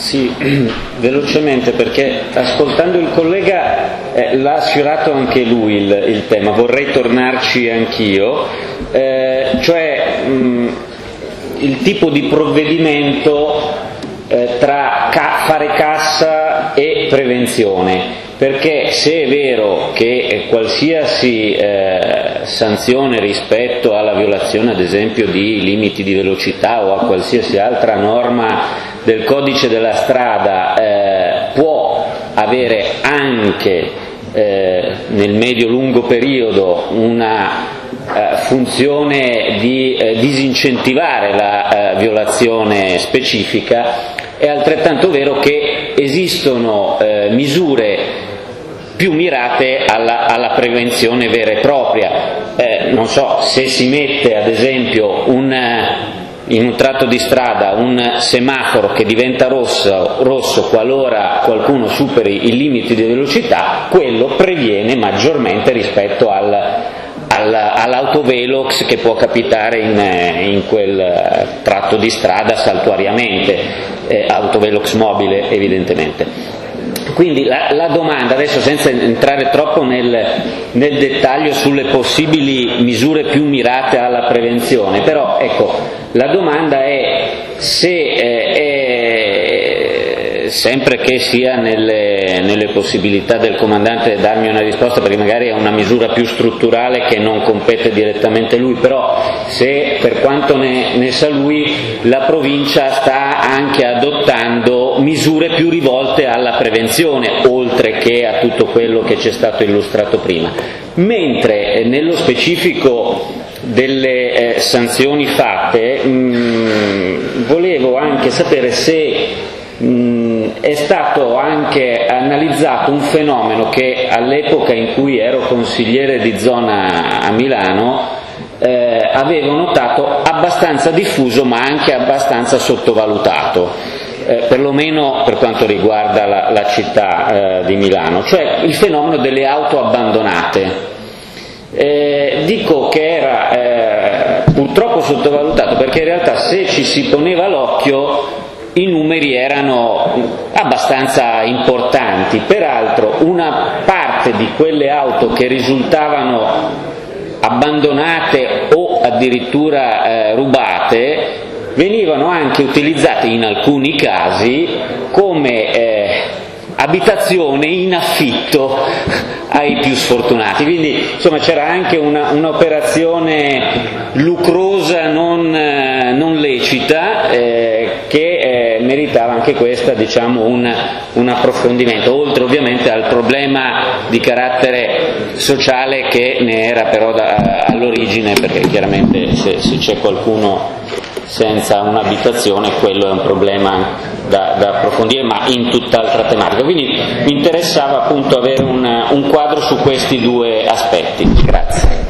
Sì, velocemente, perché ascoltando il collega l'ha sfiorato anche lui il tema, vorrei tornarci anch'io, cioè il tipo di provvedimento tra fare cassa e prevenzione, perché se è vero che qualsiasi sanzione rispetto alla violazione ad esempio di limiti di velocità o a qualsiasi altra norma del codice della strada può avere anche nel medio-lungo periodo una funzione di disincentivare la violazione specifica, è altrettanto vero che esistono misure più mirate alla prevenzione vera e propria. Non so, se si mette ad esempio in un tratto di strada un semaforo che diventa rosso qualora qualcuno superi i limiti di velocità, quello previene maggiormente rispetto all'autovelox che può capitare in quel tratto di strada saltuariamente, autovelox mobile evidentemente. Quindi la domanda, adesso senza entrare troppo nel dettaglio sulle possibili misure più mirate alla prevenzione, però ecco, la domanda è se sempre che sia nelle possibilità del comandante darmi una risposta, perché magari è una misura più strutturale che non compete direttamente lui, però se per quanto ne sa lui la provincia sta anche adottando misure più rivolte alla prevenzione, oltre che a tutto quello che c'è stato illustrato prima, mentre nello specifico delle sanzioni fatte volevo anche sapere se è stato anche analizzato un fenomeno che all'epoca in cui ero consigliere di zona a Milano avevo notato abbastanza diffuso ma anche abbastanza sottovalutato, perlomeno per quanto riguarda la città di Milano, cioè il fenomeno delle auto abbandonate. Dico che era purtroppo sottovalutato perché in realtà se ci si poneva l'occhio i numeri erano abbastanza importanti. Peraltro una parte di quelle auto che risultavano abbandonate o addirittura rubate venivano anche utilizzate in alcuni casi come abitazione in affitto ai più sfortunati, quindi insomma c'era anche un'operazione lucrosa non lecita che meritava anche questa, diciamo, un approfondimento, oltre ovviamente al problema di carattere sociale che ne era però all'origine, perché chiaramente se c'è qualcuno senza un'abitazione quello è un problema da approfondire, ma in tutt'altra tematica. Quindi mi interessava appunto avere un quadro su questi due aspetti. Grazie.